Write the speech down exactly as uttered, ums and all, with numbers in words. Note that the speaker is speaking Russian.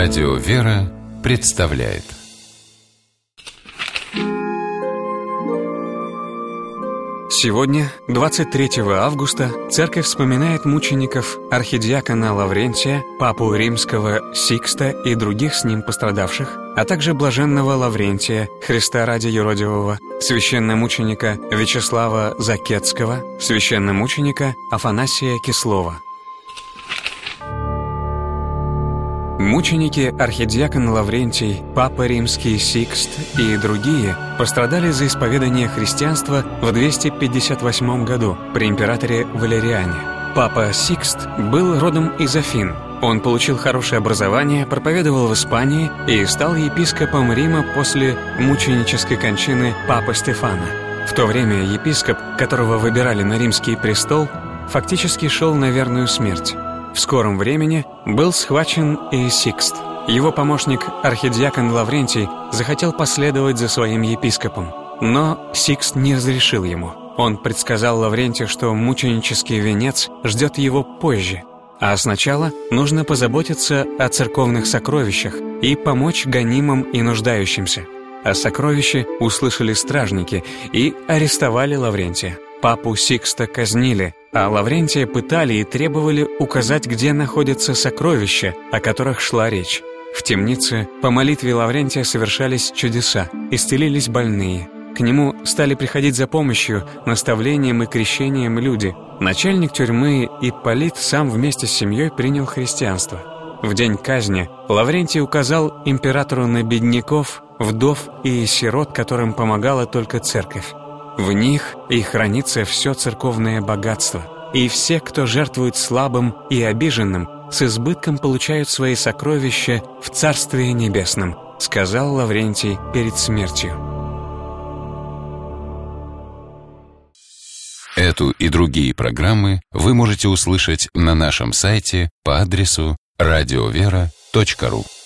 Радио «Вера» представляет. Сегодня, двадцать третьего августа, Церковь вспоминает мучеников архидиакона Лаврентия, папу римского Сикста и других с ним пострадавших, а также блаженного Лаврентия, Христа ради юродивого, священномученика Вячеслава Закетского, священномученика Афанасия Кислова. Мученики архидиакон Лаврентий, папа римский Сикст и другие пострадали за исповедание христианства в двести пятьдесят восьмом году при императоре Валериане. Папа Сикст был родом из Афин. Он получил хорошее образование, проповедовал в Испании и стал епископом Рима после мученической кончины папы Стефана. В то время епископ, которого выбирали на римский престол, фактически шел на верную смерть. В скором времени был схвачен и Сикст. Его помощник, архидиакон Лаврентий, захотел последовать за своим епископом. Но Сикст не разрешил ему. Он предсказал Лаврентию, что мученический венец ждет его позже. А сначала нужно позаботиться о церковных сокровищах и помочь гонимым и нуждающимся. О сокровище услышали стражники и арестовали Лаврентия. Папу Сикста казнили, а Лаврентия пытали и требовали указать, где находятся сокровища, о которых шла речь. В темнице по молитве Лаврентия совершались чудеса, исцелились больные. К нему стали приходить за помощью, наставлением и крещением люди. Начальник тюрьмы Ипполит сам вместе с семьей принял христианство. В день казни Лаврентий указал императору на бедняков, вдов и сирот, которым помогала только церковь. В них и хранится все церковное богатство, и все, кто жертвует слабым и обиженным, с избытком получают свои сокровища в Царстве Небесном, сказал Лаврентий перед смертью. Эту и другие программы вы можете услышать на нашем сайте по адресу радиовера точка ру.